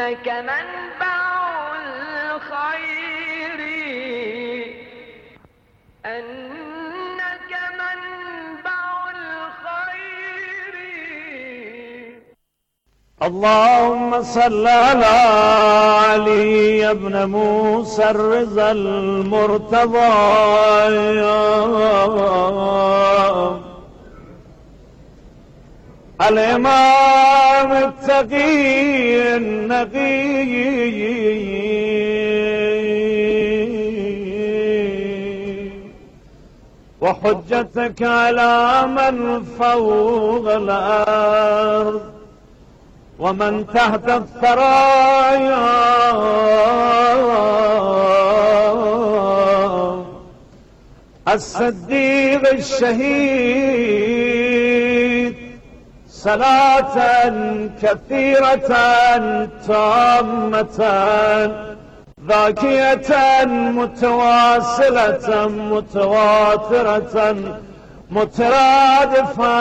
أنك منبع الخير، أنك منبع الخير. اللهم صل على علي ابن موسى الرضا المرتضى الإمام التقي النقي، وحجتك على من فوق الأرض ومن تحت الثرايا، الصديق الشهيد، صلاة كثيرة تامة ذاكية متواصلة متواترة مترادفة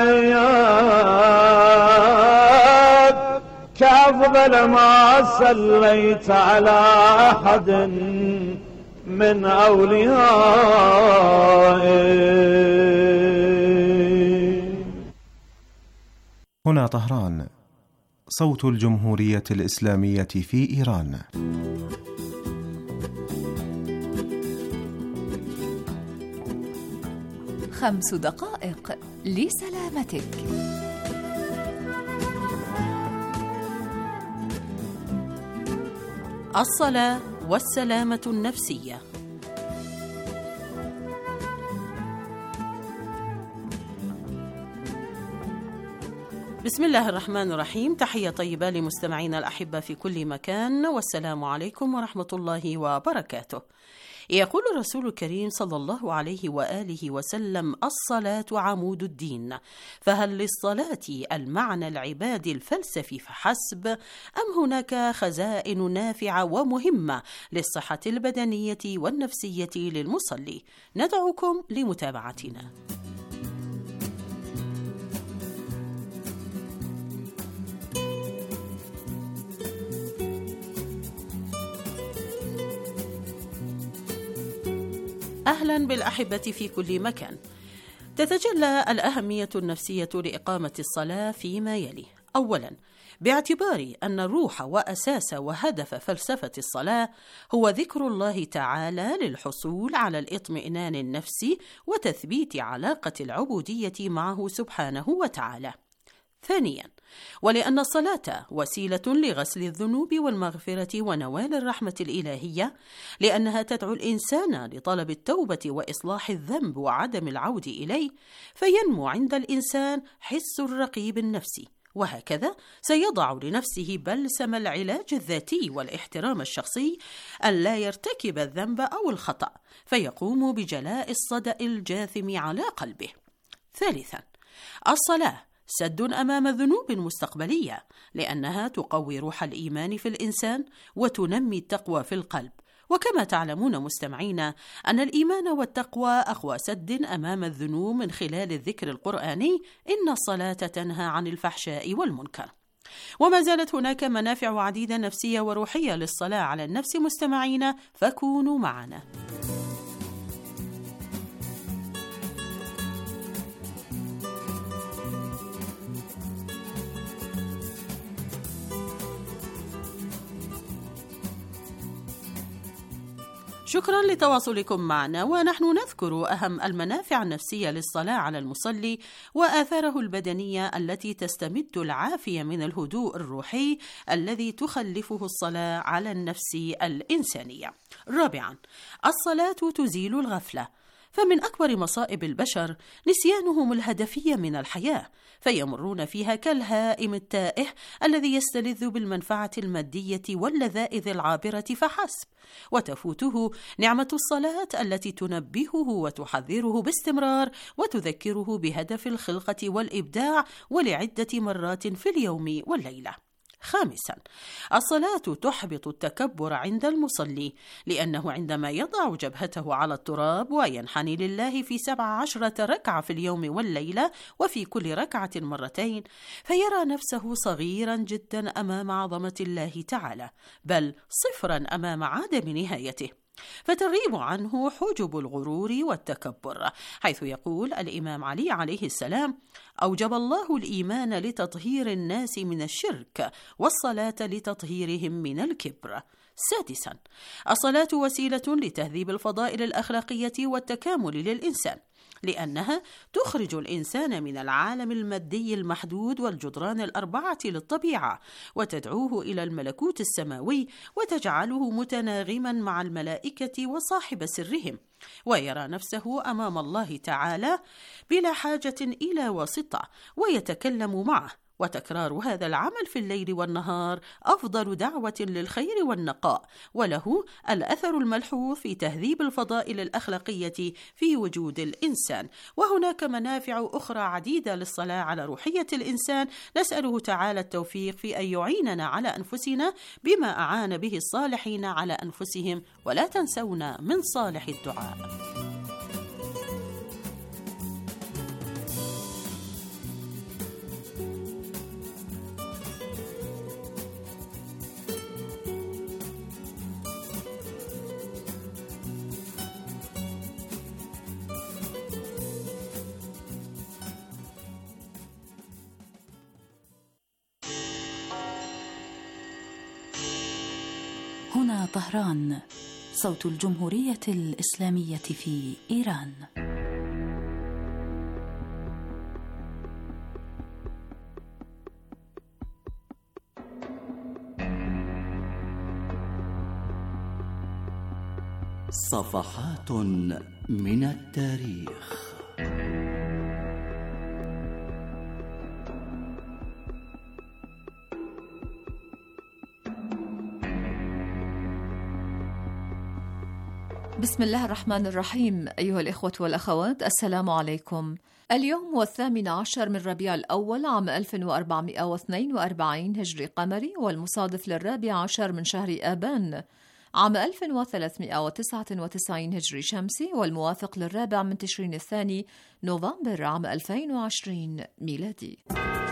كأفضل ما صليت على أحد من أوليائه. هنا طهران، صوت الجمهورية الإسلامية في إيران. خمس دقائق لسلامتك. الصلاة والسلامة النفسية. بسم الله الرحمن الرحيم. تحية طيبة لمستمعينا الأحبة في كل مكان، والسلام عليكم ورحمة الله وبركاته. يقول الرسول الكريم صلى الله عليه وآله وسلم: الصلاة عمود الدين، فهل للصلاة المعنى العبادي الفلسفي فحسب، أم هناك خزائن نافعة ومهمة للصحة البدنية والنفسية للمصلي؟ ندعوكم لمتابعتنا. أهلا بالأحبة في كل مكان. تتجلى الأهمية النفسية لإقامة الصلاة فيما يلي: أولا، باعتبار أن الروح وأساس وهدف فلسفة الصلاة هو ذكر الله تعالى للحصول على الإطمئنان النفسي وتثبيت علاقة العبودية معه سبحانه وتعالى. ثانيا، ولأن الصلاة وسيلة لغسل الذنوب والمغفرة ونوال الرحمة الإلهية، لأنها تدعو الإنسان لطلب التوبة وإصلاح الذنب وعدم العود إليه، فينمو عند الإنسان حس الرقيب النفسي، وهكذا سيضع لنفسه بلسم العلاج الذاتي والاحترام الشخصي أن لا يرتكب الذنب أو الخطأ، فيقوم بجلاء الصدأ الجاثم على قلبه. ثالثا، الصلاة سد أمام ذنوب مستقبلية، لأنها تقوي روح الإيمان في الإنسان وتنمي التقوى في القلب. وكما تعلمون مستمعين أن الإيمان والتقوى أقوى سد أمام الذنوب من خلال الذكر القرآني: إن الصلاة تنهى عن الفحشاء والمنكر. وما زالت هناك منافع عديدة نفسية وروحية للصلاة على النفس مستمعين، فكونوا معنا. شكرا لتواصلكم معنا، ونحن نذكر أهم المنافع النفسية للصلاة على المصلي وآثاره البدنية التي تستمد العافية من الهدوء الروحي الذي تخلفه الصلاة على النفس الإنسانية. رابعا، الصلاة تزيل الغفلة، فمن أكبر مصائب البشر نسيانهم الهدفية من الحياة، فيمرون فيها كالهائم التائه الذي يستلذ بالمنفعة المادية واللذائذ العابرة فحسب، وتفوته نعمة الصلاة التي تنبهه وتحذره باستمرار وتذكره بهدف الخلقة والإبداع ولعدة مرات في اليوم والليلة. خامسا، الصلاة تحبط التكبر عند المصلي، لأنه عندما يضع جبهته على التراب وينحني لله في 17 ركعة في اليوم والليلة وفي كل ركعة مرتين، فيرى نفسه صغيرا جدا أمام عظمة الله تعالى، بل صفرا أمام عدم نهايته، فتغيب عنه حجب الغرور والتكبر، حيث يقول الإمام علي عليه السلام: أوجب الله الإيمان لتطهير الناس من الشرك، والصلاة لتطهيرهم من الكبر. سادسا، الصلاة وسيلة لتهذيب الفضائل الأخلاقية والتكامل للإنسان، لأنها تخرج الإنسان من العالم المادي المحدود والجدران الأربعة للطبيعة، وتدعوه إلى الملكوت السماوي، وتجعله متناغما مع الملائكة وصاحب سرهم، ويرى نفسه أمام الله تعالى بلا حاجة إلى واسطة، ويتكلم معه. وتكرار هذا العمل في الليل والنهار أفضل دعوة للخير والنقاء، وله الأثر الملحوظ في تهذيب الفضائل الأخلاقية في وجود الإنسان. وهناك منافع أخرى عديدة للصلاة على روحية الإنسان، نسأله تعالى التوفيق في أن يعيننا على أنفسنا بما أعان به الصالحين على أنفسهم، ولا تنسونا من صالح الدعاء. هنا طهران، صوت الجمهورية الإسلامية في إيران. صفحات من التاريخ. بسم الله الرحمن الرحيم. أيها الإخوة والأخوات، السلام عليكم. اليوم هو 18 من ربيع الأول عام 1442 هجري قمري، والمصادف ل14 من شهر آبان عام 1399 هجري شمسي، والموافق للرابع من تشرين الثاني نوفمبر عام 2020 ميلادي.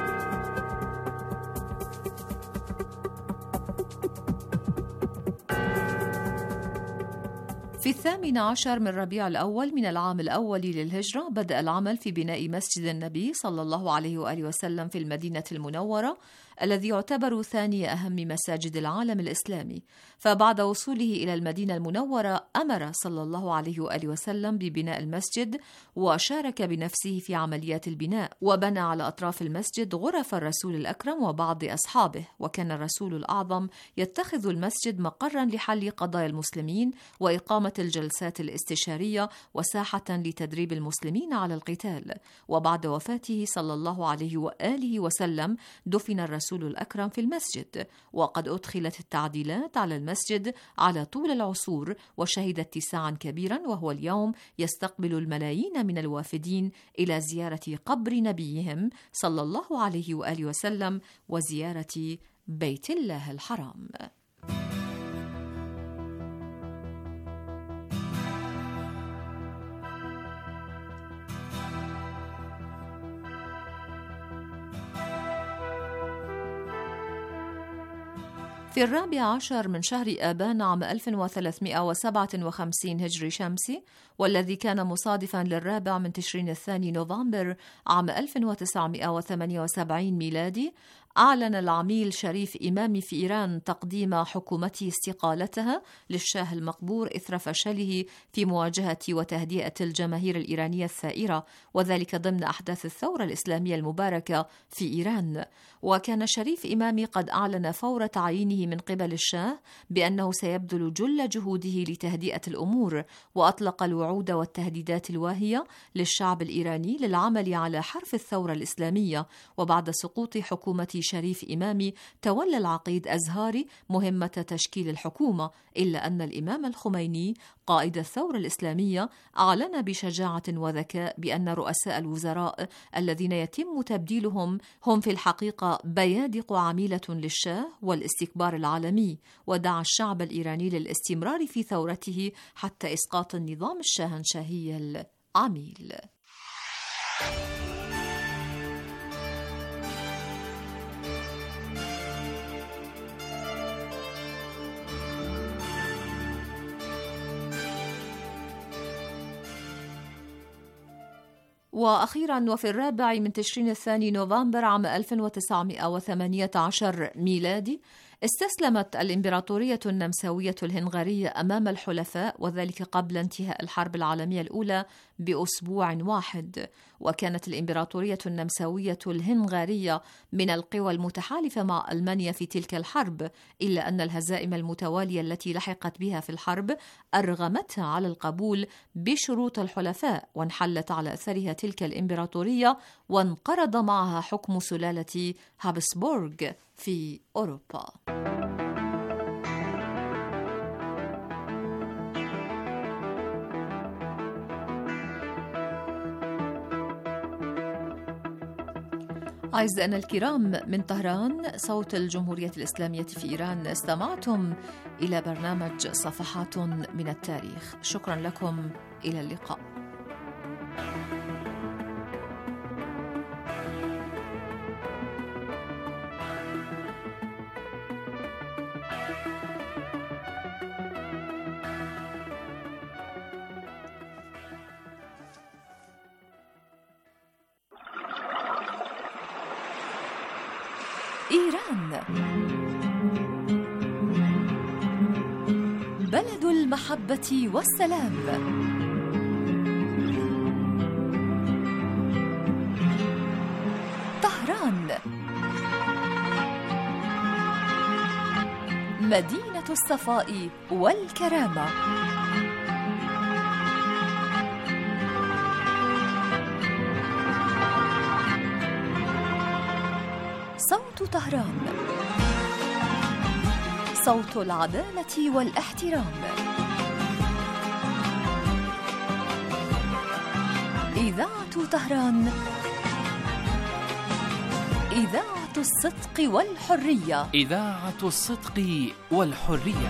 في 18 من ربيع الأول من العام الأول للهجرة بدأ العمل في بناء مسجد النبي صلى الله عليه وآله وسلم في المدينة المنورة، الذي يعتبر ثاني أهم مساجد العالم الإسلامي. فبعد وصوله إلى المدينة المنورة أمر صلى الله عليه وآله وسلم ببناء المسجد، وشارك بنفسه في عمليات البناء، وبنى على أطراف المسجد غرف الرسول الأكرم وبعض أصحابه. وكان الرسول الأعظم يتخذ المسجد مقرا لحل قضايا المسلمين وإقامة الجلسات الاستشارية وساحة لتدريب المسلمين على القتال. وبعد وفاته صلى الله عليه وآله وسلم دفن الرسول الأكرم في المسجد، وقد أدخلت التعديلات على المسجد على طول العصور، وشهد اتساعا كبيرا، وهو اليوم يستقبل الملايين من الوافدين إلى زيارة قبر نبيهم صلى الله عليه وآله وسلم وزيارة بيت الله الحرام. في 14 من شهر آبان عام 1357 هجري شمسي، والذي كان مصادفا للرابع من تشرين الثاني نوفمبر عام 1978 ميلادي، أعلن العميل شريف إمامي في إيران تقديم حكومته استقالتها للشاه المقبور إثر فشله في مواجهة وتهدئة الجماهير الإيرانية الثائرة، وذلك ضمن أحداث الثورة الإسلامية المباركة في إيران. وكان شريف إمامي قد أعلن فور تعيينه من قبل الشاه بأنه سيبذل جل جهوده لتهدئة الأمور، وأطلق الوعود والتهديدات الواهية للشعب الإيراني للعمل على حرف الثورة الإسلامية. وبعد سقوط حكومة شريف إمامي تولى العقيد أزهاري مهمة تشكيل الحكومة، إلا أن الإمام الخميني قائد الثورة الإسلامية، أعلن بشجاعة وذكاء بأن رؤساء الوزراء الذين يتم تبديلهم هم في الحقيقة بيادق عميلة للشاه والاستكبار العالمي، ودعا الشعب الإيراني للاستمرار في ثورته حتى إسقاط النظام الشاهنشاهي العميل. وأخيراً، وفي 4 من تشرين الثاني نوفمبر عام 1918 ميلادي، استسلمت الإمبراطورية النمساوية الهنغارية أمام الحلفاء، وذلك قبل انتهاء الحرب العالمية الأولى بأسبوع واحد. وكانت الإمبراطورية النمساوية الهنغارية من القوى المتحالفة مع ألمانيا في تلك الحرب، إلا أن الهزائم المتوالية التي لحقت بها في الحرب أرغمتها على القبول بشروط الحلفاء، وانحلت على أثرها تلك الإمبراطورية، وانقرض معها حكم سلالة هابسبورغ في أوروبا. أعزائنا الكرام، من طهران صوت الجمهورية الإسلامية في إيران، استمعتم إلى برنامج صفحات من التاريخ. شكرا لكم، إلى اللقاء. إيران بلد المحبة والسلام. طهران مدينة الصفاء والكرامة. صوت طهران، صوت العدالة والاحترام. إذاعة طهران، إذاعة الصدق والحرية. إذاعة الصدق والحرية.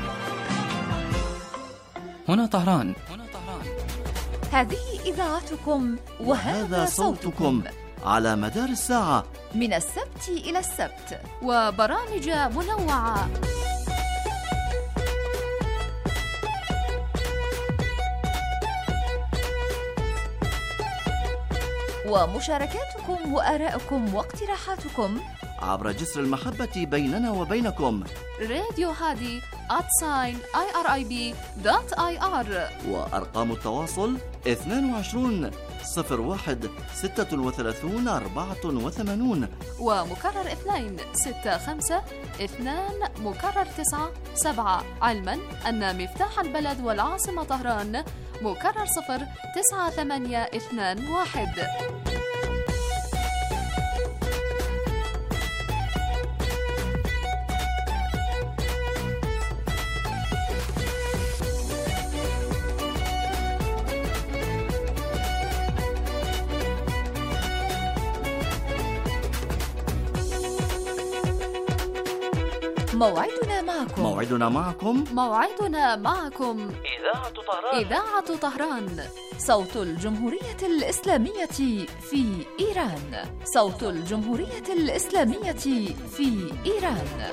هنا طهران. هذه إذاعتكم وهذا صوتكم على مدار الساعة، من السبت إلى السبت، وبرامج منوعة. ومشاركاتكم وآراءكم واقتراحاتكم عبر جسر المحبة بيننا وبينكم. راديو هادي @irib.ir، وأرقام التواصل 22 01 36 84، ومكرر 2 65 2 مكرر 9 7، علما أن مفتاح البلد والعاصمة طهران مكرر 0 9 8 2 1. موعدنا معكم إذاعة طهران، صوت الجمهورية الإسلامية في إيران. صوت الجمهورية الإسلامية في إيران.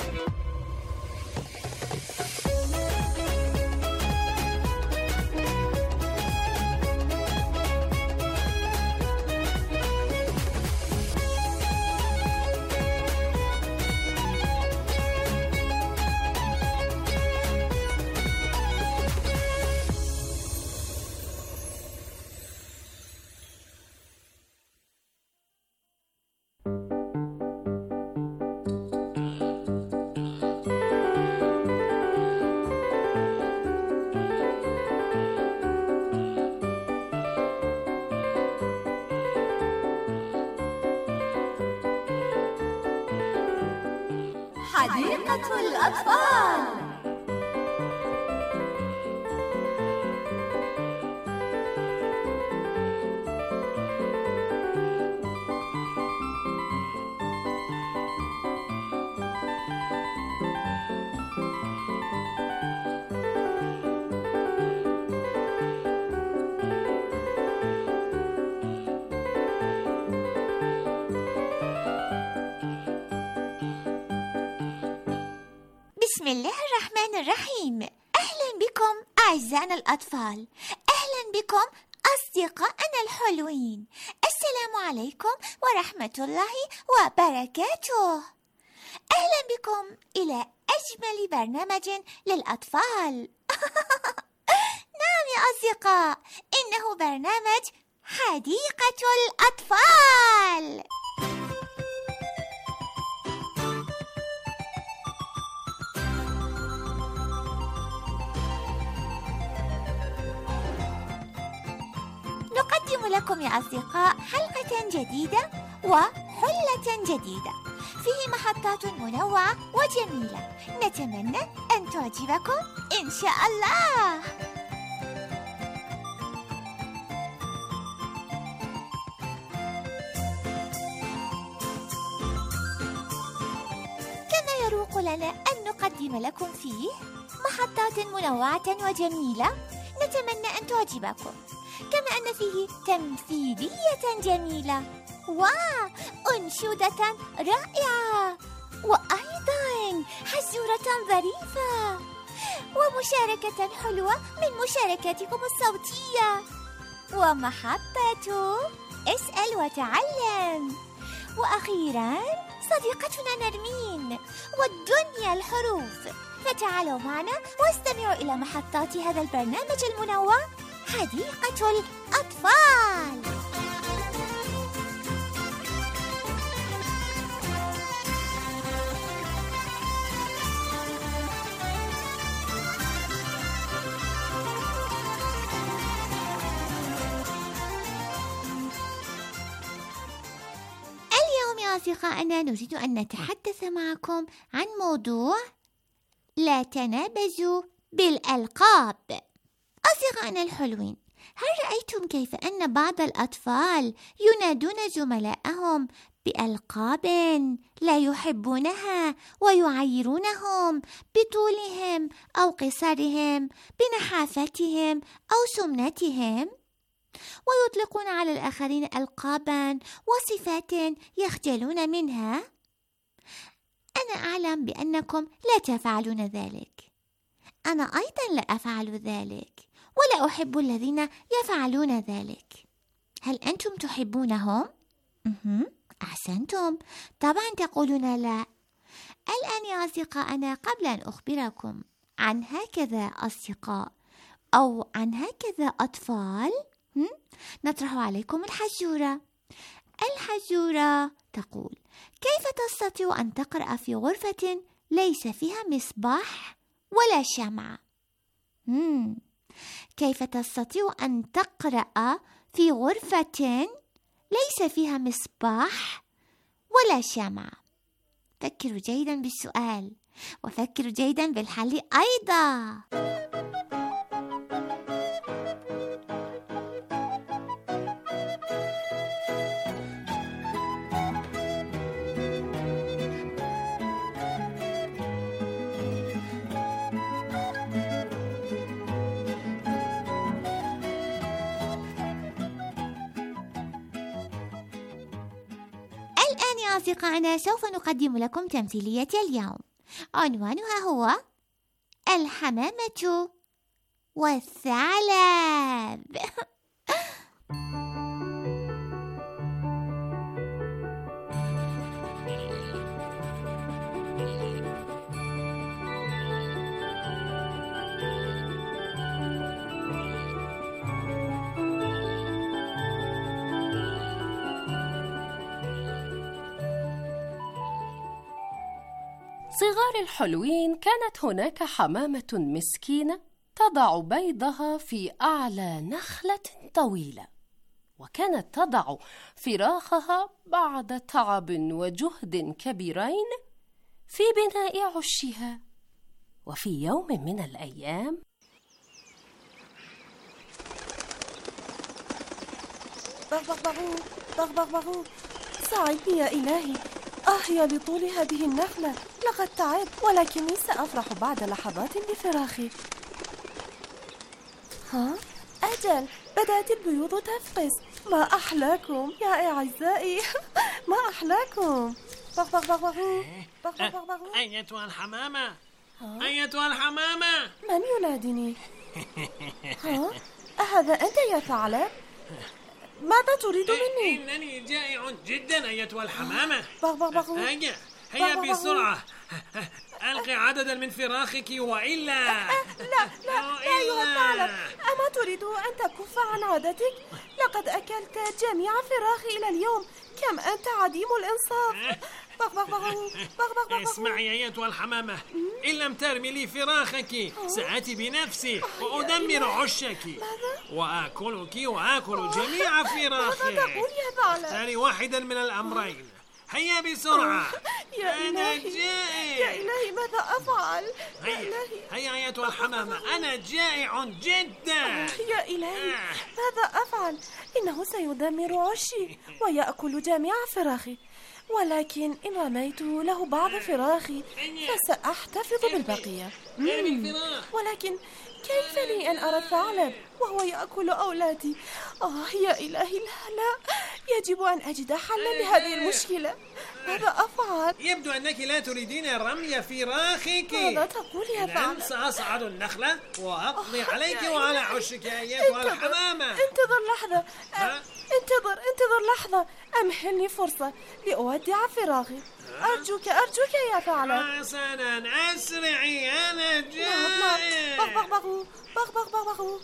حديقة الأطفال. الله الرحمن الرحيم. أهلا بكم أعزائنا الأطفال، أهلا بكم أصدقائنا الحلوين. السلام عليكم ورحمة الله وبركاته. أهلا بكم إلى أجمل برنامج للأطفال. نعم يا أصدقاء، إنه برنامج حديقة الأطفال. نقدم لكم يا أصدقاء حلقة جديدة وحلة جديدة فيه محطات منوعة وجميلة، نتمنى أن تعجبكم إن شاء الله. كما يروق لنا أن نقدم لكم فيه محطات منوعة وجميلة، نتمنى أن تعجبكم، كما أن فيه تمثيلية جميلة وأنشودة رائعة، وأيضا حزورة ظريفة، ومشاركة حلوة من مشاركاتكم الصوتية، ومحطة اسأل وتعلم، وأخيرا صديقتنا نرمين والدنيا الحروف. فتعالوا معنا واستمعوا إلى محطات هذا البرنامج المنوع حديقة الأطفال. اليوم يا أصدقائنا نريد أن نتحدث معكم عن موضوع لا تنابزوا بالألقاب. أصدقائنا الحلوين، هل رأيتم كيف أن بعض الأطفال ينادون زملائهم بألقاب لا يحبونها، ويعيرونهم بطولهم أو قصرهم، بنحافتهم أو سمنتهم، ويطلقون على الآخرين ألقابا وصفات يخجلون منها؟ أنا أعلم بأنكم لا تفعلون ذلك، أنا أيضا لا أفعل ذلك، ولا أحب الذين يفعلون ذلك. هل أنتم تحبونهم؟ أحسنتم، طبعا تقولون لا. الآن يا أصدقائنا، قبل أن أخبركم عن هكذا أصدقاء أو عن هكذا أطفال، نطرح عليكم الحزورة. الحزورة تقول: كيف تستطيع أن تقرأ في غرفة ليس فيها مصباح ولا شمعة؟ كيف تستطيع أن تقرأ في غرفة ليس فيها مصباح ولا شمعة؟ فكروا جيدا بالسؤال، وفكروا جيدا بالحل أيضا. الآن يا أصدقائنا سوف نقدم لكم تمثيلية اليوم، عنوانها هو الحمامة والثعلب. صغار الحلوين، كانت هناك حمامة مسكينة تضع بيضها في أعلى نخلة طويلة، وكانت تضع فراخها بعد تعب وجهد كبيرين في بناء عشها. وفي يوم من الأيام بغبغبغو بغبغبغو، ساعدني يا إلهي، يا لطول هذه النخلة، لقد تعبت، ولكني سأفرح بعد لحظات بفراخي. أجل، بدأت البيوض تفقس. ما أحلاكم يا أعزائي، ما أحلاكم. بغبغبغو بغبغبغو. أيتها الحمامة، أيتها الحمامة. من يناديني؟ أهذا أنت يا ثعلب؟ ماذا تريد مني؟ إنني جائع جدا أيتها الحمامة. هيا بسرعة، ألقي عددا من فراخك وإلا لا أيها الثعلب، أما تريد أن تكف عن عادتك؟ لقد أكلت جميع فراخي إلى اليوم، كم أنت عديم الإنصاف. اسمعي أيتها الحمامة، إن لم ترمي لي فراخك سآتي بنفسي وأدمر عشك وآكلك وآكل جميع فراخك. ماذا تقول يا ثعلب؟ اختاري واحدا من الأمرين. هيا بسرعة. أنا جائع. يا إلهي ماذا أفعل؟ هيا أيتها الحمامة، أنا جائع جدا. يا إلهي ماذا أفعل؟ إنه سيدمر عشي ويأكل جميع فراخي، ولكن إن رميت له بعض فراخي فسأحتفظ بالبقية. ولكن كيف لي أن أرى الثعلب وهو يأكل أولادي؟ يا إلهي لا، يجب أن أجد حلا لهذه المشكلة. ماذا أفعل؟ يبدو أنك لا تريدين رمي فراخك. ماذا تقول يا ثعلب؟ سأصعد النخلة وأقضي عليك وعلى عشك أيتها الحمامة. انتظر لحظة. انتظر لحظة، أمهلني فرصة لأودع فراغي. أرجوك يا ثعلب. حسنا، أسرعي، أنا جائع. بغ.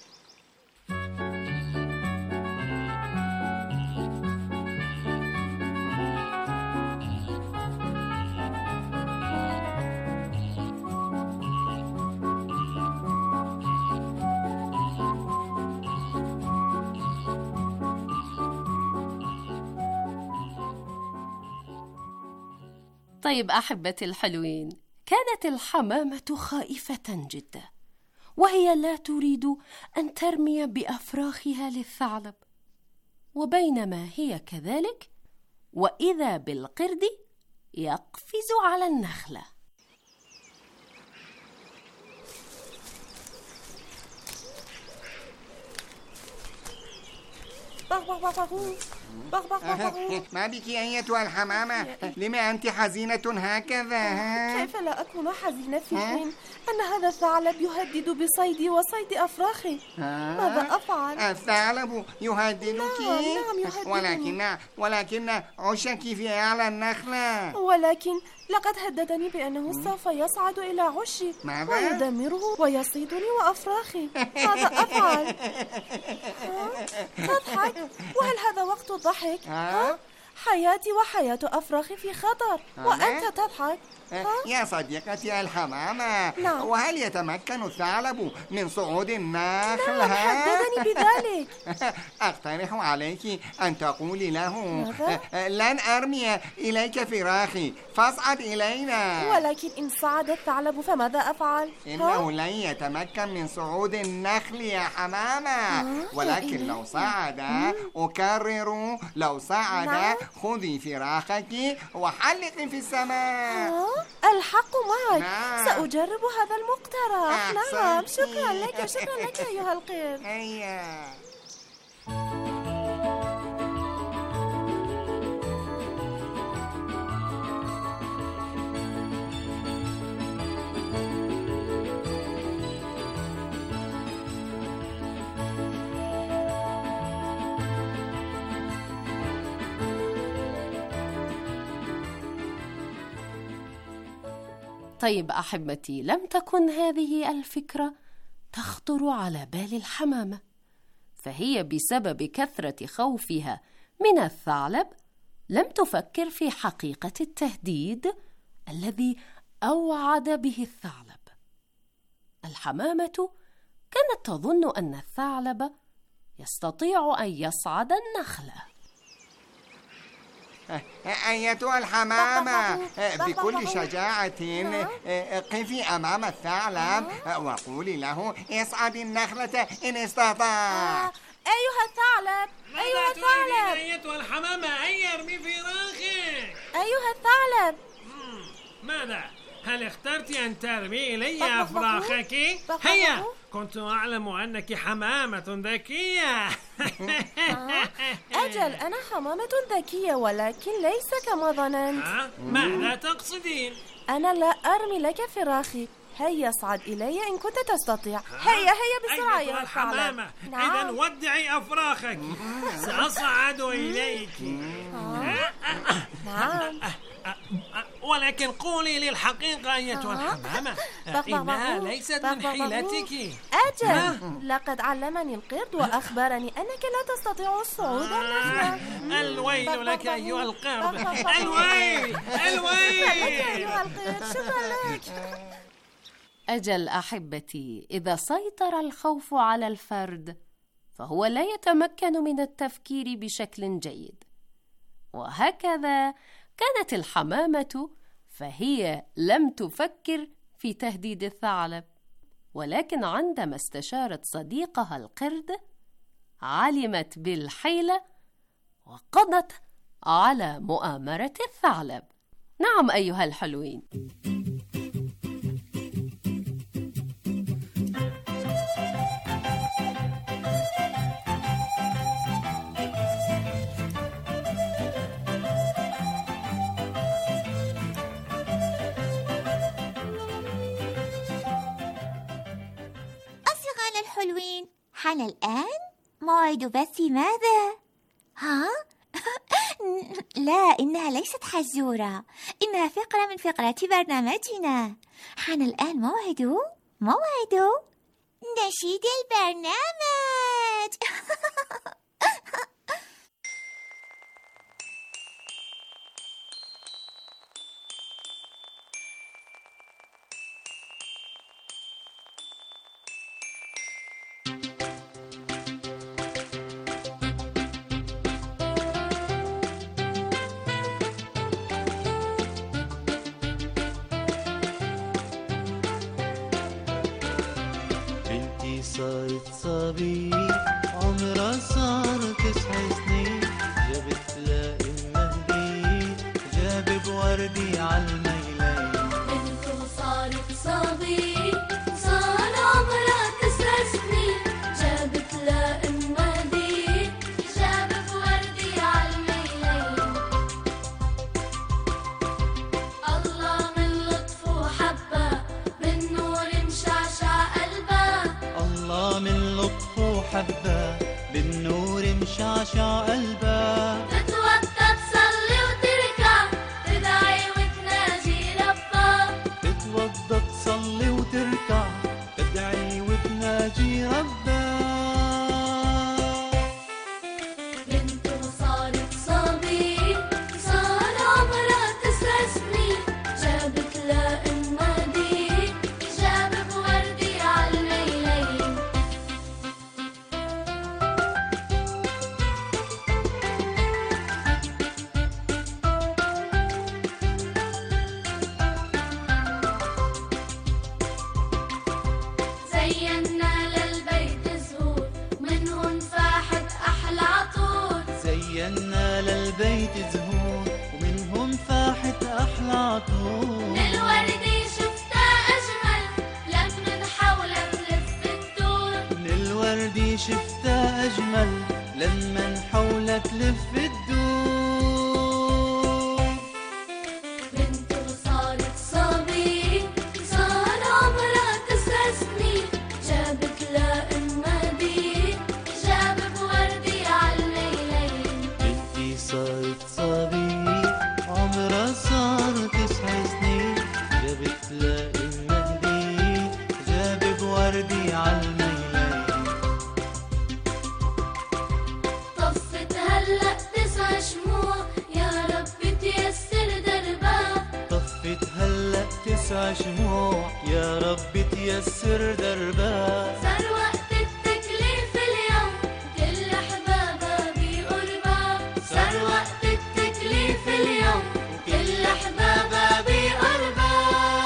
طيب أحبتي الحلوين، كانت الحمامة خائفة جدا، وهي لا تريد أن ترمي بأفراخها للثعلب. وبينما هي كذلك، وإذا بالقرد يقفز على النخلة. ما بك أيتها الحمامة؟ لما أنت حزينة هكذا؟ كيف لا أكون حزينة في حين أن هذا الثعلب يهدد بصيدي وصيد أفراخي؟ ماذا أفعل؟ الثعلب يهددك؟ نعم يهددني. ولكن عشك في أعلى النخلة. ولكن لقد هددني بأنه سوف يصعد إلى عشي ويدمره ويصيدني وأفراخي. ماذا أفعل؟ تضحك؟ وهل هذا وقت الضحك؟ حياتي وحياة أفراخي في خطر وأنت تضحك. يا صديقتي الحمامة، نعم. وهل يتمكن الثعلب من صعود النخل؟ نعم، حددني بذلك. أقترح عليك أن تقولي له لن أرمي إليك فراخي، فاصعد إلينا. ولكن إن صعد الثعلب فماذا أفعل؟ إنه لن يتمكن من صعود النخل يا حمامة. ولكن لو صعد، أكرر، لو صعد خذي فراخك وحلقي في السماء. الحق معك. سأجرب هذا المقترح. نعم، شكرا لك أيها القرد. طيب أحبتي، لم تكن هذه الفكرة تخطر على بال الحمامة، فهي بسبب كثرة خوفها من الثعلب لم تفكر في حقيقة التهديد الذي أوعد به الثعلب. الحمامة كانت تظن أن الثعلب يستطيع أن يصعد النخلة. أيتها الحمامة، بكل شجاعة قفي أمام الثعلب وقولي له اصعد النخلة إن استطاع. أيها الثعلب، أيتها الحمامة، أي ارمي فراخك. أيها الثعلب. ماذا؟ هل اخترت أن ترمي إلي أفراخك؟ هيا، كنت أعلم أنك حمامة ذكية. أجل، أنا حمامة ذكية، ولكن ليس كما ظننت. ماذا تقصدين؟ أنا لا أرمي لك فراخي. هيا اصعد إلي إن كنت تستطيع. هيا بسرعة يا الحمامة. إذا ودعي أفراخك. سأصعد إليك. نعم. ولكن قولي لي الحقيقة أيتها الحمامة، إنها ليست من حيلتك. أجل، لقد علمني القرد وأخبرني أنك لا تستطيع الصعود النخلة. الويل لك أيها القرد، الويل. أيها القرد، شكرا لك. أجل أحبتي، إذا سيطر الخوف على الفرد فهو لا يتمكن من التفكير بشكل جيد. وهكذا كانت الحمامة، فهي لم تفكر في تهديد الثعلب، ولكن عندما استشارت صديقها القرد علمت بالحيلة وقضت على مؤامرة الثعلب. نعم أيها الحلوين. الحلوين، حان الآن موعد بث ماذا؟ ها؟ لا، إنها ليست حزورة، إنها فقرة من فقرات برنامجنا. حان الآن موعد نشيد البرنامج. صارت صبي عمرها صار 9 سنين، جابت لائم مهدي جاب بوردي عالميلين. بنته صارت صبي صار عمرها 9 سنين، جابت لائم مهدي جاب بوردي عالميلين. الله من لطفه حبة بالنور مشعشع قلبها، الله من لطفه حبة بالنور مشعشع قلبها. تتوضى تصلي وتركع تدعي وتناجي ربها، تتوضى تصلي وتركع تدعي وتناجي ربها. بنته صارت صبي صار عمرها 9 سنين، جابت لائم مهدي جاب بوردي عالميلين. زينا للبيت زهور ومنهن فاحت أحلى عطور، زينا للبيت زهور ومنهم فاحت أحلى عطور. من الورد شفتها أجمل لمن حولها تلف الدور، من الورد شفتها أجمل لما حولها تلف الدور. بنته صارت صبي صار عمرها 9 سنين، جابت لائم مهدي جاب بوردي عالميلين. بنتي صارت صبي عمرها صار 9 سنين، جابت لائم مهدي جاب بوردي عالميلين. طفت هلأ 9 شموع يا رب تيسر دربها، طفت هلأ 9 شموع يا رب تيسر دربها. صار وقت التكليف اليوم كل أحبابها بقربها، صار وقت التكليف اليوم كل أحبابها بقربها.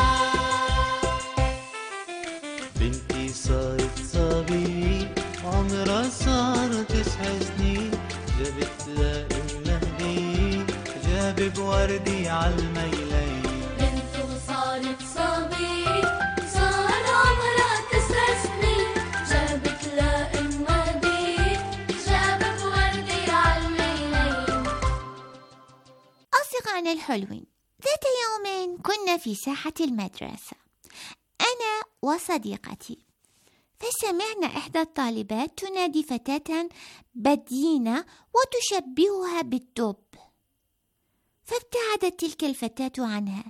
بنتي صارت صبي عمرها صار 9 سنين، جابت لائم مهدي جاب بوردي عالميلين. بنته صارت أصدقائنا الحلوين، ذات يوم كنا في ساحة المدرسة أنا وصديقتي، فسمعنا إحدى الطالبات تنادي فتاة بدينة وتشبهها بالدب، فابتعدت تلك الفتاة عنها،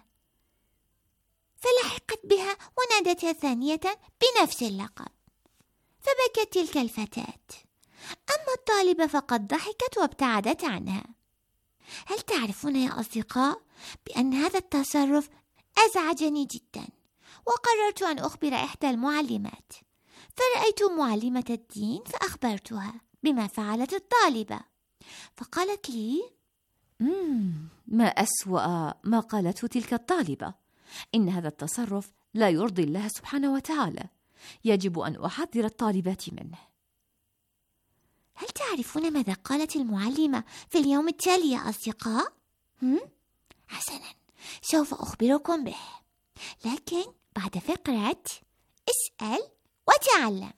فلحقت بها ونادتها ثانية بنفس اللقب، فبكت تلك الفتاة، أما الطالبة فقد ضحكت وابتعدت عنها. هل تعرفون يا أصدقاء بأن هذا التصرف أزعجني جدا، وقررت أن أخبر إحدى المعلمات، فرأيت معلمة الدين فأخبرتها بما فعلت الطالبة، فقالت لي: ما أسوأ ما قالته تلك الطالبة، إن هذا التصرف لا يرضي الله سبحانه وتعالى، يجب أن أحذر الطالبات منه. هل تعرفون ماذا قالت المعلمة في اليوم التالي يا أصدقاء؟ حسنا، سوف أخبركم به، لكن بعد فقرة اسأل وتعلم.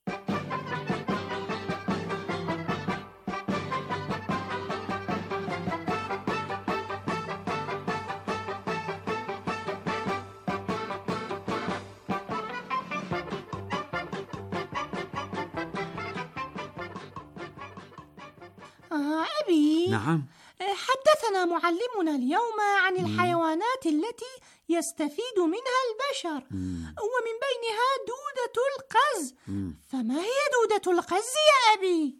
أبي، نعم. حدثنا معلمنا اليوم عن الحيوانات التي يستفيد منها البشر، ومن بينها دودة القز. فما هي دودة القز يا أبي؟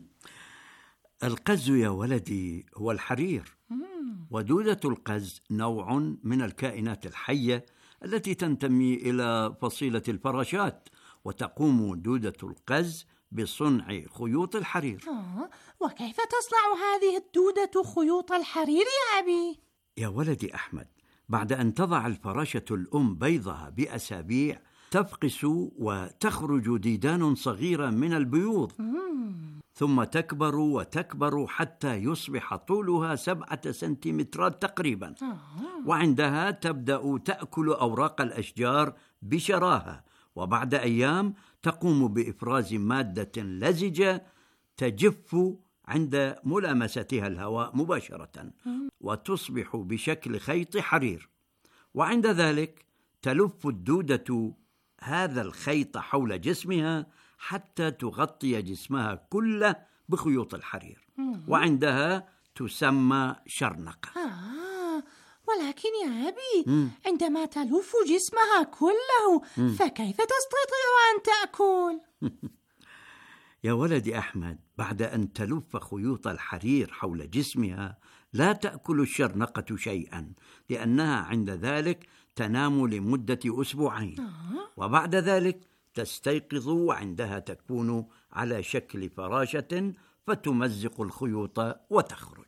القز يا ولدي هو الحرير، ودودة القز نوع من الكائنات الحية التي تنتمي إلى فصيلة الفراشات، وتقوم دودة القز بصنع خيوط الحرير. وكيف تصنع هذه الدودة خيوط الحرير يا أبي؟ يا ولدي أحمد، بعد أن تضع الفراشة الأم بيضها بأسابيع، تفقس وتخرج ديدان صغيرة من البيوض، ثم تكبر وتكبر حتى يصبح طولها 7 سنتيمترات تقريبا، وعندها تبدأ تأكل أوراق الأشجار بشراهة، وبعد أيام تقوم بإفراز مادة لزجة تجف عند ملامستها الهواء مباشرة، وتصبح بشكل خيط حرير، وعند ذلك تلف الدودة هذا الخيط حول جسمها حتى تغطي جسمها كله بخيوط الحرير، وعندها تسمى شرنقة. ولكن يا أبي، عندما تلف جسمها كله فكيف تستطيع أن تأكل؟ يا ولدي أحمد، بعد أن تلف خيوط الحرير حول جسمها لا تأكل الشرنقة شيئا، لأنها عند ذلك تنام لمدة 2 أسبوع، وبعد ذلك تستيقظ وعندها تكون على شكل فراشة فتمزق الخيوط وتخرج.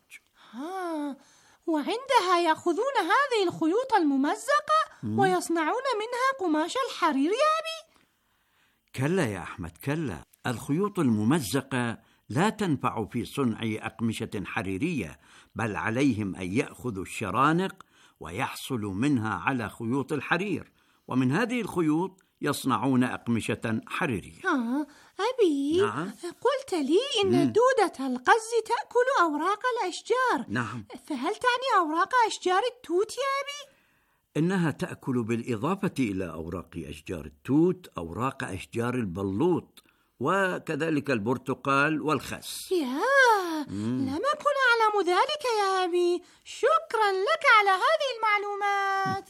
وعندها يأخذون هذه الخيوط الممزقة ويصنعون منها قماش الحرير يا أبي؟ كلا يا أحمد، كلا. الخيوط الممزقة لا تنفع في صنع أقمشة حريرية، بل عليهم أن يأخذوا الشرانق ويحصل منها على خيوط الحرير، ومن هذه الخيوط يصنعون أقمشة حريرية. أبي، نعم؟ قلت لي إن دودة القز تأكل أوراق الأشجار. نعم. فهل تعني أوراق أشجار التوت يا أبي؟ إنها تأكل بالإضافة إلى أوراق أشجار التوت أوراق أشجار البلوط، وكذلك البرتقال والخس. لم أكن أعلم ذلك يا أبي، شكرا لك على هذه المعلومات.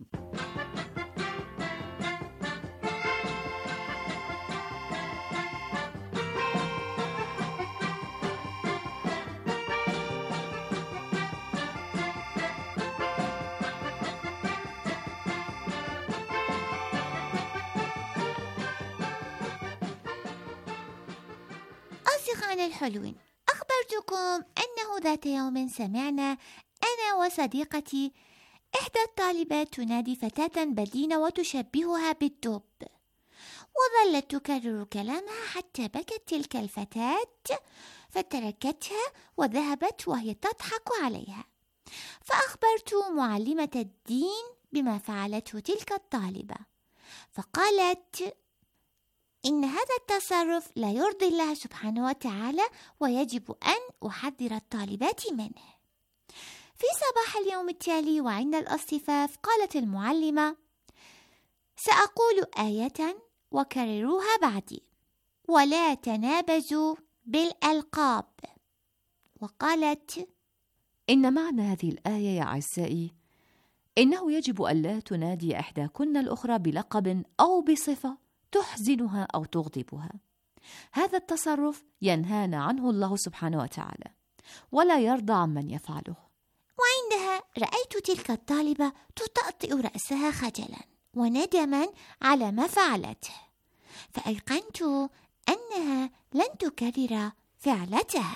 أصدقائنا الحلوين، أخبرتكم أنه ذات يوم سمعنا أنا وصديقتي إحدى الطالبات تنادي فتاة بدينة وتشبهها بالدب، وظلت تكرر كلامها حتى بكت تلك الفتاة، فتركتها وذهبت وهي تضحك عليها، فأخبرت معلمة الدين بما فعلته تلك الطالبة، فقالت إن هذا التصرف لا يرضي الله سبحانه وتعالى، ويجب أن أحذر الطالبات منه. في صباح اليوم التالي وعند الاصطفاف قالت المعلمة: سأقول آية وكرروها بعدي: ولا تنابزوا بالألقاب. وقالت: إن معنى هذه الآية يا أعزائي إنه يجب ألا تنادي إحداكن الأخرى بلقب أو بصفة تحزنها أو تغضبها. هذا التصرف ينهانا عنه الله سبحانه وتعالى ولا يرضى عمن يفعله. وعندها رأيت تلك الطالبة تطأطئ رأسها خجلا وندما على ما فعلته، فأيقنت أنها لن تكرر فعلتها.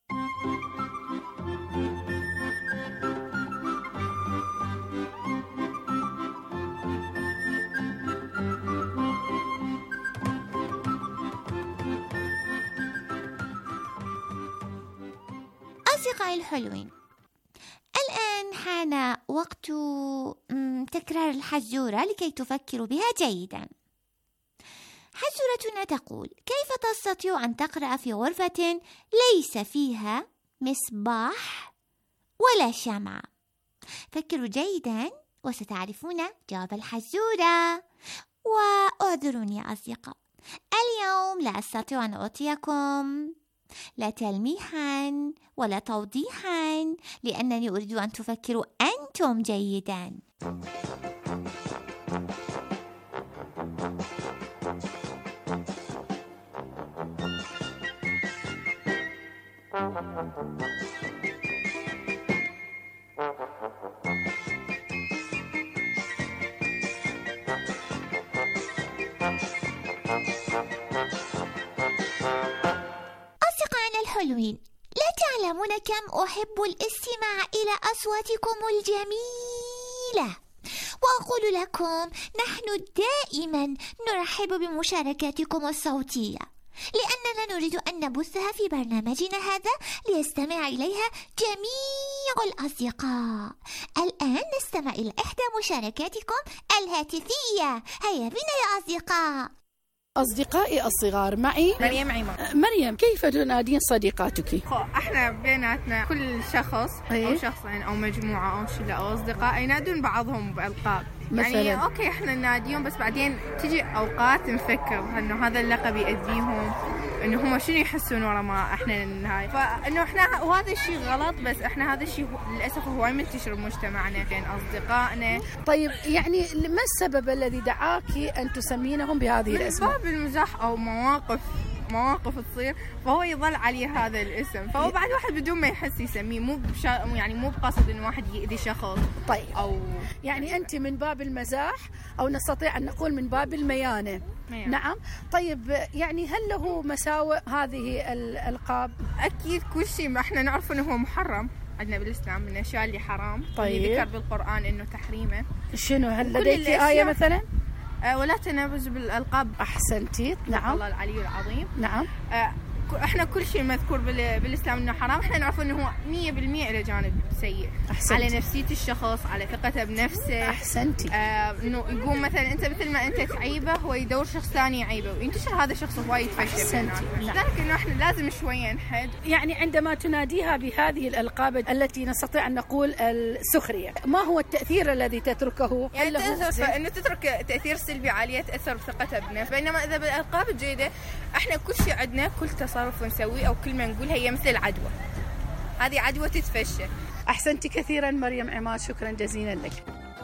أصدقائي الحلوين، الآن حان وقت تكرار الحزورة لكي تفكروا بها جيدا. حزورتنا تقول: كيف تستطيع أن تقرأ في غرفة ليس فيها مصباح ولا شمعة؟ فكروا جيدا وستعرفون جواب الحزورة. وأعذروني يا أصدقاء، اليوم لا أستطيع أن أعطيكم لا تلميحا ولا توضيحا، لأنني أريد أن تفكروا أنتم جيدا. الحلوين، لا تعلمون كم أحب الاستماع إلى أصواتكم الجميلة، وأقول لكم نحن دائما نرحب بمشاركاتكم الصوتية، لأننا نريد أن نبثها في برنامجنا هذا ليستمع إليها جميع الأصدقاء. الآن نستمع إلى إحدى مشاركاتكم الهاتفية. هيا بنا يا أصدقاء. أصدقائي الصغار، معي مريم عمر. مريم، كيف تنادين صديقاتك؟ احنا بيناتنا كل شخص أو شخصين أو مجموعة أو شلة أو أصدقاء ينادون بعضهم بألقاب. مثلاً؟ يعني أوكي احنا نناديهم، بس بعدين تجي أوقات نفكر إنه هذا اللقب يأذيهم، إنه هم شنو يحسون ورا ما احنا ننهاي، فإنه احنا وهذا الشيء غلط، بس احنا هذا الشيء للأسف هو منتشر بمجتمعنا بين أصدقائنا. طيب يعني ما السبب الذي دعاك أن تسمينهم بهذه الأسماء؟ باب المزاح أو مواقف تصير، فهو يظل عليه هذا الاسم، فهو بعد واحد بدون ما يحس يسميه، مو بقصد إن واحد يأذي شخص. طيب أو يعني أنت من باب المزاح، أو نستطيع أن نقول من باب الميانة. نعم. طيب يعني هل له مساوئ هذه الألقاب؟ أكيد كل شيء ما احنا نعرف إنه هو محرم عندنا بالإسلام، من الأشياء اللي حرام. طيب. اللي ذكر بالقرآن إنه تحريمه. شنو؟ هل لديك آية مثلا؟ ولا تنابزوا بالألقاب. أحسنتي. نعم. الله العلي العظيم. نعم. احنا كل شيء مذكور بالإسلام انه حرام، احنا نعرف انه هو 100% له جانب سيء. أحسنتي. على نفسية الشخص، على ثقته بنفسه. أحسنتي. انه يقوم مثلا انت مثل ما انت تعيبه هو يدور شخص ثاني يعيبه، وينتشر هذا الشخص وهو يتفشى. أحسنتي. لذلك انه احنا لازم شويه نحد. يعني عندما تناديها بهذه الألقاب التي نستطيع أن نقول السخرية، ما هو التأثير الذي تتركه؟ يعني انه تترك تأثير سلبي عليه، تأثر بثقته بنفسه. بينما اذا بالألقاب الجيدة احنا كل شيء عندنا، كل تصرف نسويه أو كلمة نقولها هي مثل العدوى، هذه عدوى تتفشى. أحسنتي كثيرا مريم عماد، شكرا جزيلا لك.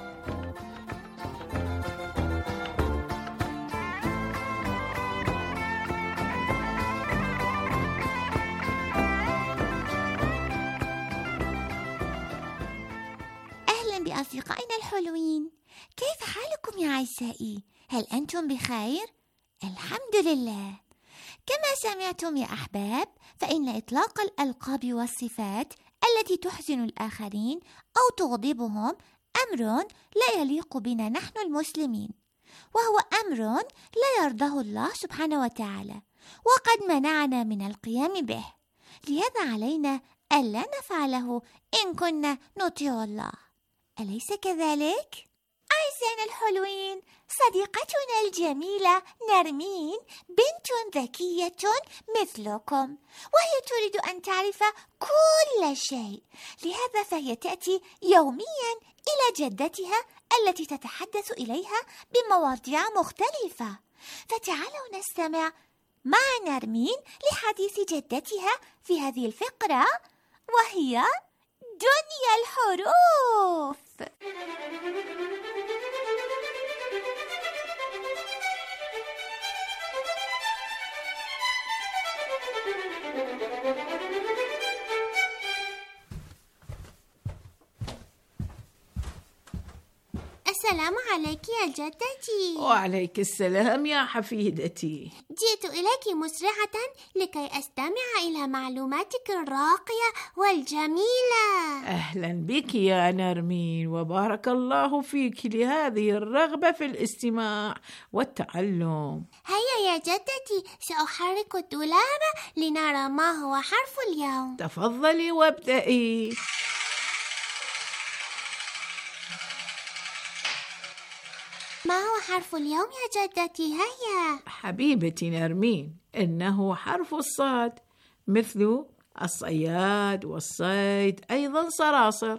أهلا بأصدقائنا الحلوين، كيف حالكم يا أعزائي؟ هل أنتم بخير؟ الحمد لله. كما سمعتم يا أحباب، فإن إطلاق الألقاب والصفات التي تحزن الآخرين أو تغضبهم أمر لا يليق بنا نحن المسلمين، وهو أمر لا يرضاه الله سبحانه وتعالى، وقد منعنا من القيام به. لهذا علينا ألا نفعله إن كنا نطيع الله، أليس كذلك؟ أعزائنا الحلوين، صديقتنا الجميلة نرمين بنت ذكية مثلكم، وهي تريد أن تعرف كل شيء، لهذا فهي تأتي يوميا إلى جدتها التي تتحدث إليها بمواضيع مختلفة. فتعالوا نستمع مع نرمين لحديث جدتها في هذه الفقرة، وهي دنيا الحروف. السلام عليك يا جدتي. وعليك السلام يا حفيدتي. جئت إليك مسرعة لكي أستمع إلى معلوماتك الراقية والجميلة. أهلا بك يا نرمين، وبارك الله فيك لهذه الرغبة في الاستماع والتعلم. هيا يا جدتي، سأحرك الدولاب لنرى ما هو حرف اليوم. تفضلي وابدأي. ما هو حرف اليوم يا جدتي؟ هيا حبيبتي نرمين، إنه حرف الصاد، مثل الصياد والصيد، أيضا صراصر.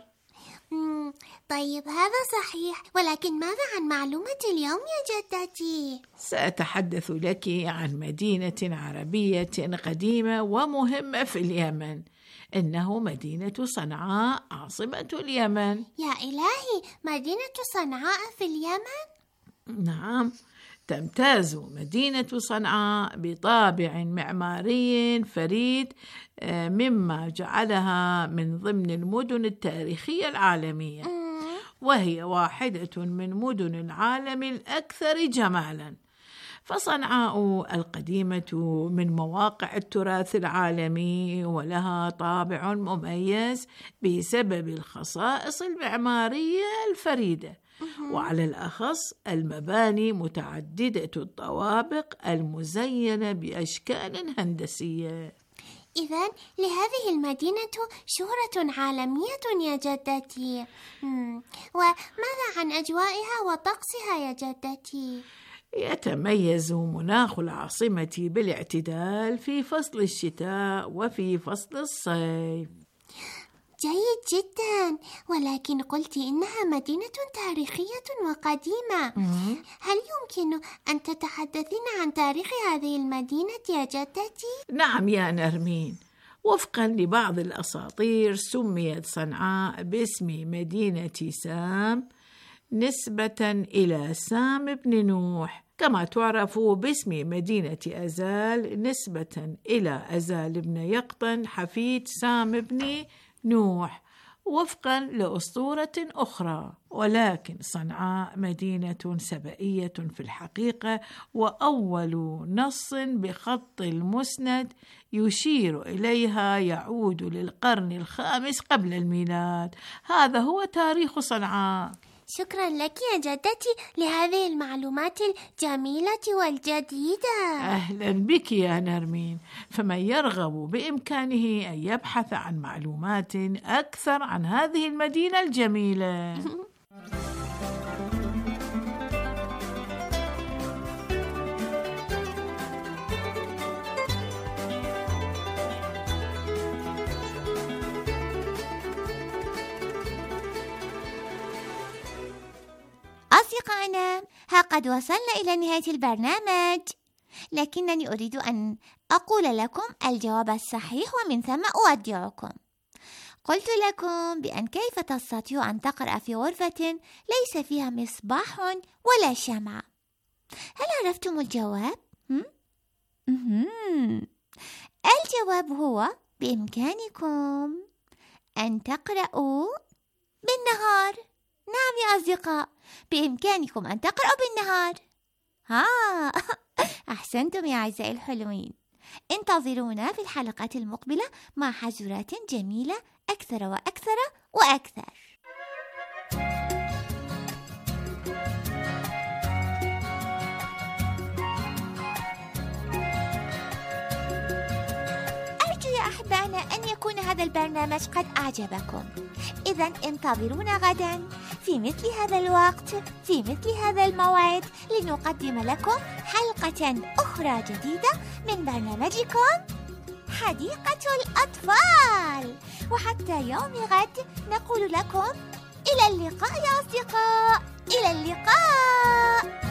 طيب هذا صحيح، ولكن ماذا عن معلومة اليوم يا جدتي؟ سأتحدث لك عن مدينة عربية قديمة ومهمة في اليمن، إنه مدينة صنعاء عاصمة اليمن. يا إلهي، مدينة صنعاء في اليمن؟ نعم، تمتاز مدينة صنعاء بطابع معماري فريد، مما جعلها من ضمن المدن التاريخية العالمية، وهي واحدة من مدن العالم الأكثر جمالاً. فصنعاء القديمة من مواقع التراث العالمي، ولها طابع مميز بسبب الخصائص المعمارية الفريدة، وعلى الأخص المباني متعددة الطوابق المزينة بأشكال هندسية. إذن لهذه المدينة شهرة عالمية يا جدتي. وماذا عن أجوائها وطقسها يا جدتي؟ يتميز مناخ العاصمة بالاعتدال في فصل الشتاء وفي فصل الصيف. جيد جدا، ولكن قلت إنها مدينة تاريخية وقديمة. هل يمكن أن تتحدثين عن تاريخ هذه المدينة يا جدتي؟ نعم يا نرمين، وفقا لبعض الأساطير سميت صنعاء باسم مدينة سام نسبة إلى سام بن نوح، كما تعرف باسم مدينة أزال نسبة إلى أزال بن يقطن حفيد سام بن نوح، وفقا لأسطورة أخرى. ولكن صنعاء مدينة سبئية في الحقيقة، وأول نص بخط المسند يشير إليها يعود للقرن الخامس قبل الميلاد. هذا هو تاريخ صنعاء. شكرا لك يا جدتي لهذه المعلومات الجميلة والجديدة. أهلا بك يا نرمين، فمن يرغب بإمكانه أن يبحث عن معلومات أكثر عن هذه المدينة الجميلة. أصدقائنا، ها قد وصلنا إلى نهاية البرنامج، لكنني أريد أن أقول لكم الجواب الصحيح ومن ثم أودعكم. قلت لكم بأن كيف تستطيع أن تقرأ في غرفة ليس فيها مصباح ولا شمعة. هل عرفتم الجواب؟ الجواب هو بإمكانكم أن تقرأوا بالنهار. نعم يا أصدقاء، بإمكانكم أن تقرأوا بالنهار. أحسنتم يا أعزائي الحلوين. انتظرونا في الحلقات المقبلة مع حزورات جميلة أكثر وأكثر وأكثر. أرجو يا أحبائنا أن يكون هذا البرنامج قد أعجبكم. إذن انتظرونا غدا في مثل هذا الوقت في مثل هذا الموعد لنقدم لكم حلقة أخرى جديدة من برنامجكم حديقة الأطفال. وحتى يوم غد نقول لكم إلى اللقاء يا أصدقاء، إلى اللقاء.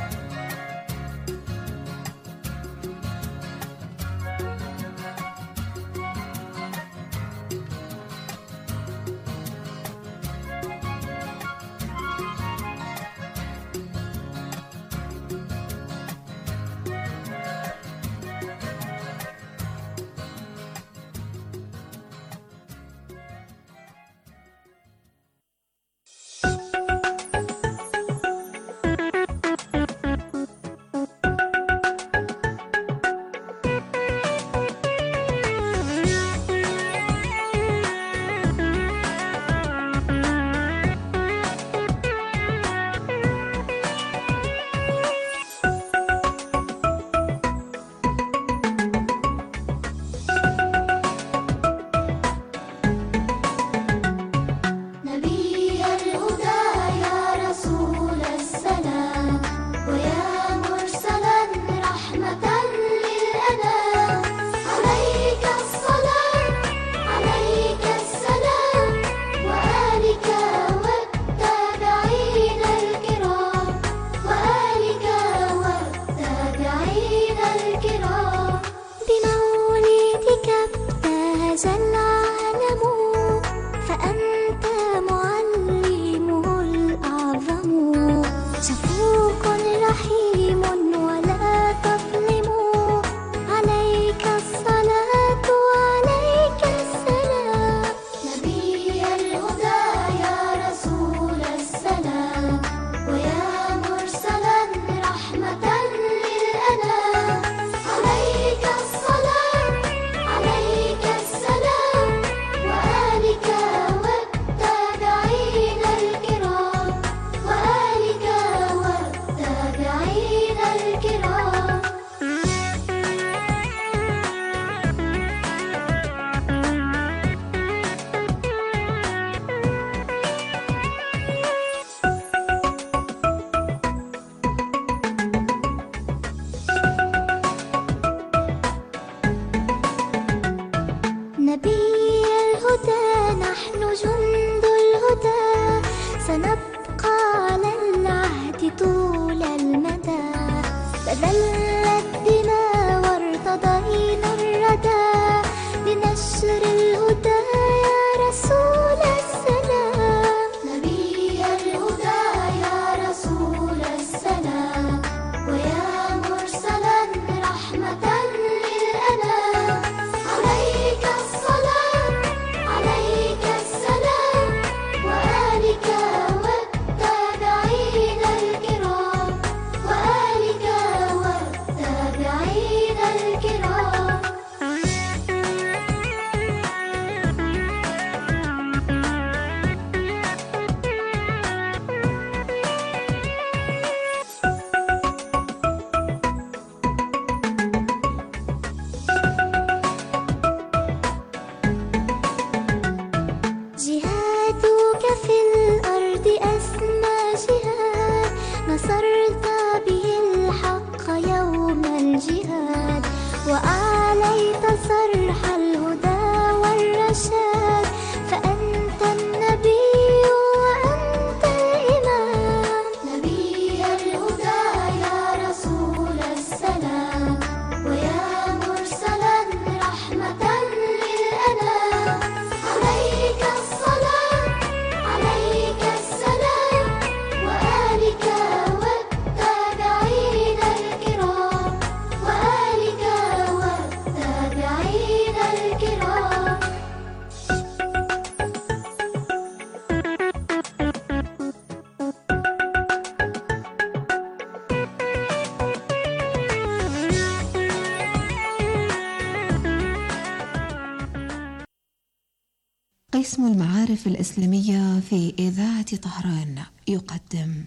قسم المعارف الإسلامية في إذاعة طهران يقدم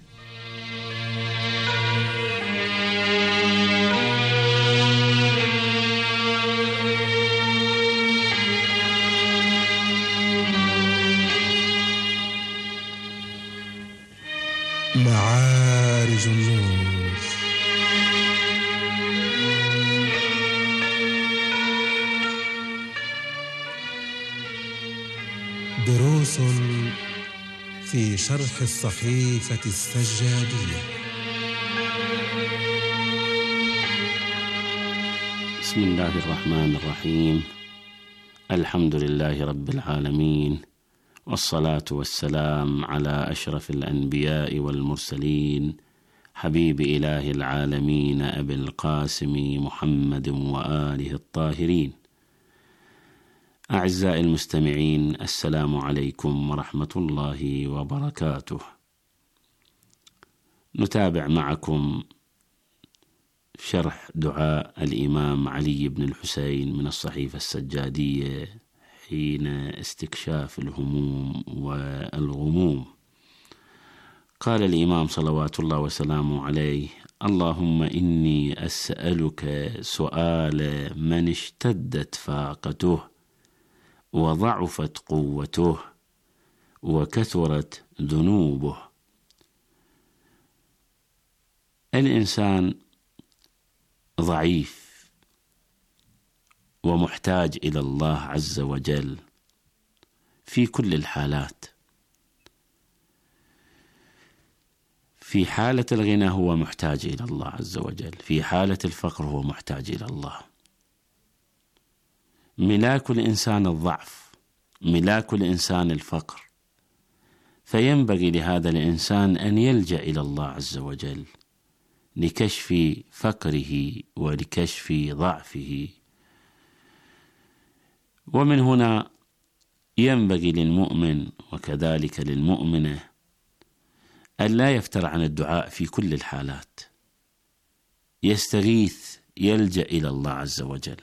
معارج النور. دروس في شرح الصحيفة السجادية. بسم الله الرحمن الرحيم. الحمد لله رب العالمين، والصلاة والسلام على أشرف الأنبياء والمرسلين، حبيب إله العالمين أبي القاسم محمد وآله الطاهرين. أعزائي المستمعين، السلام عليكم ورحمة الله وبركاته. نتابع معكم شرح دعاء الإمام علي بن الحسين من الصحيفة السجادية حين استكشاف الهموم والغموم. قال الإمام صلوات الله وسلامه عليه: اللهم إني أسألك سؤال من اشتدت فاقته وضعفت قوته وكثرت ذنوبه. الإنسان ضعيف ومحتاج إلى الله عز وجل في كل الحالات. في حالة الغنى هو محتاج إلى الله عز وجل، في حالة الفقر هو محتاج إلى الله. ملاك الإنسان الضعف، ملاك الإنسان الفقر، فينبغي لهذا الإنسان أن يلجأ إلى الله عز وجل لكشف فقره ولكشف ضعفه. ومن هنا ينبغي للمؤمن وكذلك للمؤمنة أن لا يفتر عن الدعاء في كل الحالات، يستغيث، يلجأ إلى الله عز وجل.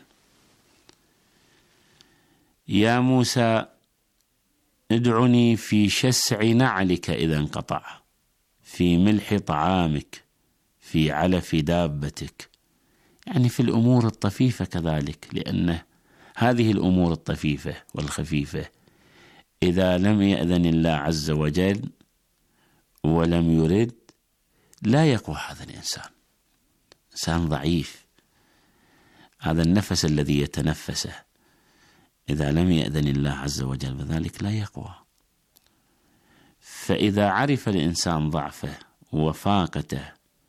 يا موسى ادعني في شسع نعلك إذا انقطع، في ملح طعامك، في علف دابتك، يعني في الأمور الطفيفة كذلك، لأن هذه الأمور الطفيفة والخفيفة إذا لم يأذن الله عز وجل ولم يرد لا يقوى هذا الإنسان. إنسان ضعيف، هذا النفس الذي يتنفسه إذا لم يأذن الله عز وجل بذلك لا يقوى. فإذا عرف الإنسان ضعفه وفاقته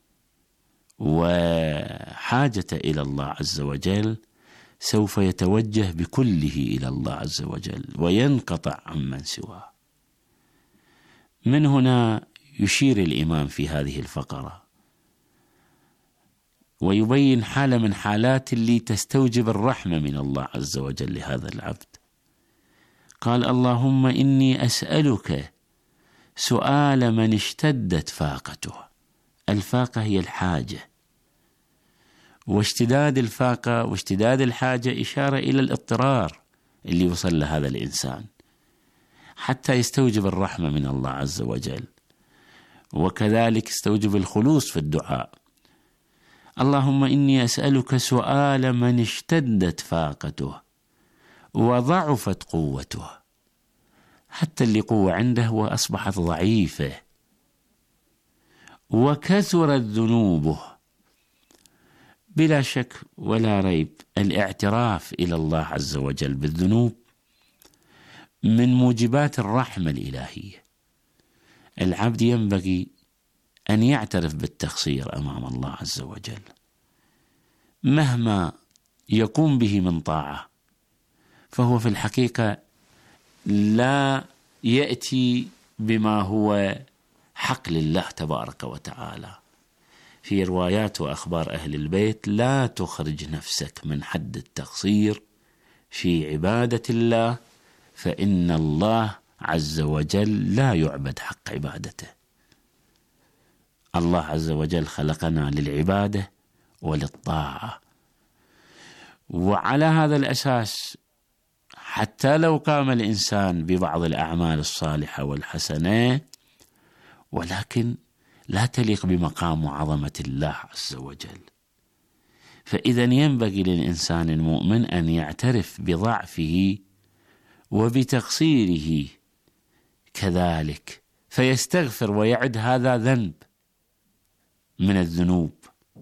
وحاجته إلى الله عز وجل سوف يتوجه بكله إلى الله عز وجل وينقطع عمن سواه. من هنا يشير الإمام في هذه الفقرة ويبين حالة من حالات اللي تستوجب الرحمة من الله عز وجل لهذا العبد. قال: اللهم إني أسألك سؤال من اشتدت فاقته. الفاقة هي الحاجة، واشتداد الفاقة واشتداد الحاجة إشارة إلى الاضطرار اللي وصل لهذا الإنسان حتى يستوجب الرحمة من الله عز وجل، وكذلك يستوجب الخلوص في الدعاء. اللهم إني أسألك سؤال من اشتدت فاقته وضعفت قوته. حتى اللي قوة عنده وأصبحت ضعيفة، وكثرت ذنوبه. بلا شك ولا ريب الاعتراف إلى الله عز وجل بالذنوب من موجبات الرحمة الإلهية. العبد ينبغي أن يعترف بالتقصير أمام الله عز وجل مهما يقوم به من طاعة، فهو في الحقيقة لا يأتي بما هو حق لله تبارك وتعالى. في روايات وأخبار أهل البيت: لا تخرج نفسك من حد التقصير في عبادة الله، فإن الله عز وجل لا يعبد حق عبادته. الله عز وجل خلقنا للعبادة وللطاعة، وعلى هذا الأساس حتى لو قام الإنسان ببعض الأعمال الصالحة والحسنة ولكن لا تليق بمقام وعظمة الله عز وجل. فإذا ينبغي للإنسان المؤمن أن يعترف بضعفه وبتقصيره كذلك فيستغفر ويعد هذا ذنب من الذنوب.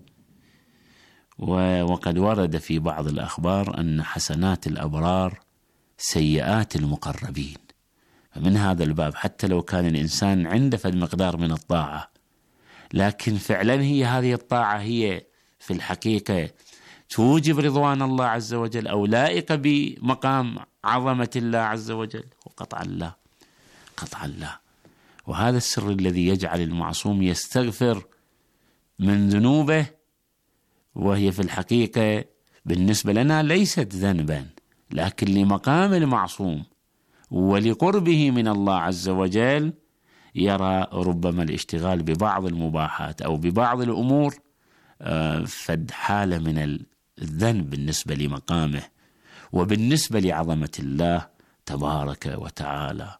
وقد ورد في بعض الأخبار أن حسنات الأبرار سيئات المقربين. فمن هذا الباب حتى لو كان الإنسان عنده فد مقدار من الطاعة، لكن فعلا هي هذه الطاعة هي في الحقيقة توجب رضوان الله عز وجل أو لائقة بمقام عظمة الله عز وجل، وقطعا لا، قطعا لا. وهذا السر الذي يجعل المعصوم يستغفر من ذنوبه، وهي في الحقيقة بالنسبة لنا ليست ذنبا، لكن لمقام المعصوم ولقربه من الله عز وجل يرى ربما الاشتغال ببعض المباحات أو ببعض الأمور فد حالة من الذنب بالنسبة لمقامه وبالنسبة لعظمة الله تبارك وتعالى.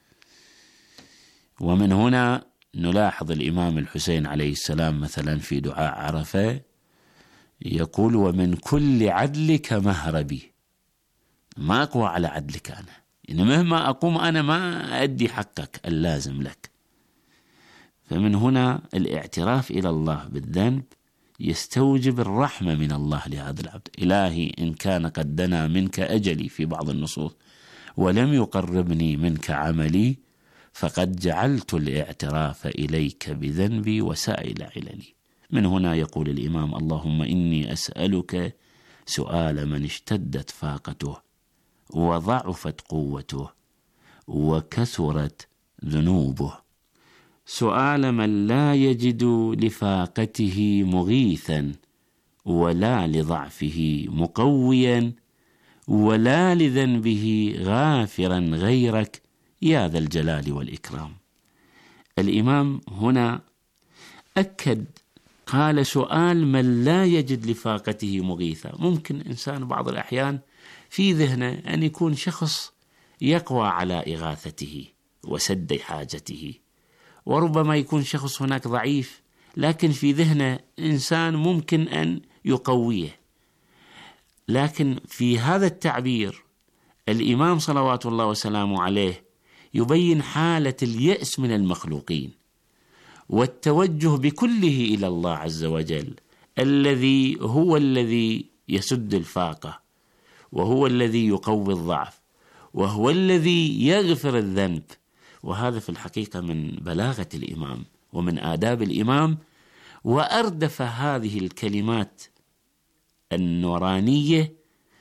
ومن هنا نلاحظ الإمام الحسين عليه السلام مثلا في دعاء عرفة يقول: ومن كل عدلك مهربي. ما أقوى على عدلك أنا، يعني مهما أقوم أنا ما أدي حقك اللازم لك. فمن هنا الاعتراف إلى الله بالذنب يستوجب الرحمة من الله لهذا العبد. إلهي إن كان قد دنا منك أجلي في بعض النصوص ولم يقربني منك عملي فقد جعلت الاعتراف إليك بذنبي وسائل عللي. من هنا يقول الإمام: اللهم إني أسألك سؤال من اشتدت فاقته وضعفت قوته وكثرت ذنوبه، سؤال من لا يجد لفاقته مغيثا ولا لضعفه مقويا ولا لذنبه غافرا غيرك يا ذا الجلال والإكرام. الإمام هنا أكد، قال: سؤال من لا يجد لفاقته مغيثا. ممكن إنسان بعض الأحيان في ذهنه أن يكون شخص يقوى على إغاثته وسد حاجته، وربما يكون شخص هناك ضعيف لكن في ذهنه إنسان ممكن أن يقويه. لكن في هذا التعبير الإمام صلوات الله وسلامه عليه يبين حالة اليأس من المخلوقين والتوجه بكله إلى الله عز وجل، الذي هو الذي يسد الفاقة، وهو الذي يقوي الضعف، وهو الذي يغفر الذنب. وهذا في الحقيقة من بلاغة الإمام ومن آداب الإمام، وأردف هذه الكلمات النورانية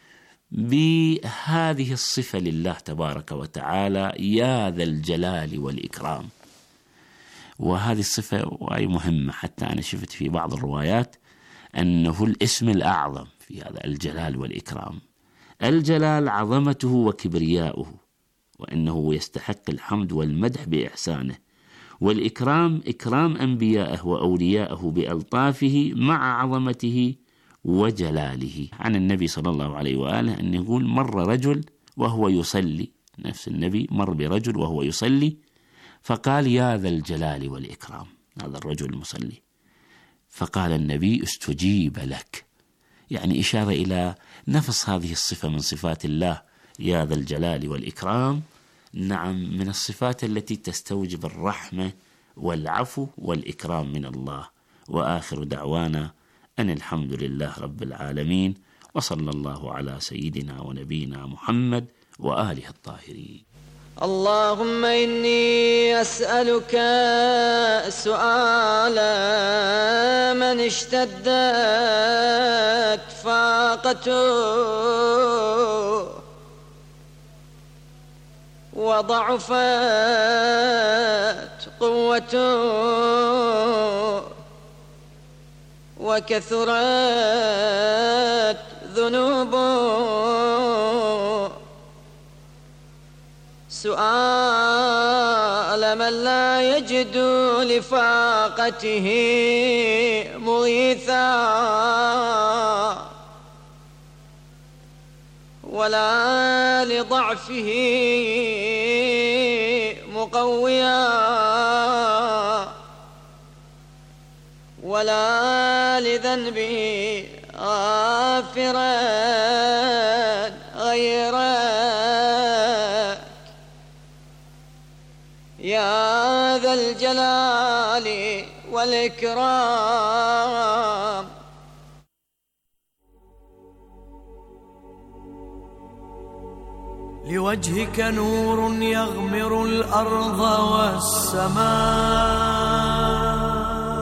بهذه الصفة لله تبارك وتعالى: يا ذا الجلال والإكرام. وهذه الصفة وهي مهمة، حتى أنا شفت في بعض الروايات أنه الاسم الأعظم في هذا الجلال والإكرام. الجلال عظمته وكبرياؤه، وأنه يستحق الحمد والمدح بإحسانه، والإكرام إكرام أنبيائه وأوليائه بألطافه مع عظمته وجلاله. عن النبي صلى الله عليه وآله أن يقول: مر رجل وهو يصلي، نفس النبي مر برجل وهو يصلي فقال: يا ذا الجلال والإكرام. هذا الرجل المصلي، فقال النبي: استجيب لك، يعني إشارة إلى نفس هذه الصفة من صفات الله، يا ذا الجلال والإكرام. نعم، من الصفات التي تستوجب الرحمة والعفو والإكرام من الله. وآخر دعوانا أن الحمد لله رب العالمين، وصلى الله على سيدنا ونبينا محمد وآله الطاهرين. اللهم إني أسألك سؤال من اشتدت فاقته وضعفت قوته وكثرت ذنوبه، سؤال من لا يجد لفاقته مغيثا ولا لضعفه مقويا ولا لذنبه غافرا غيرك يا ذا ذا الجلال والإكرام. لوجهك نور يغمر الأرض والسماء،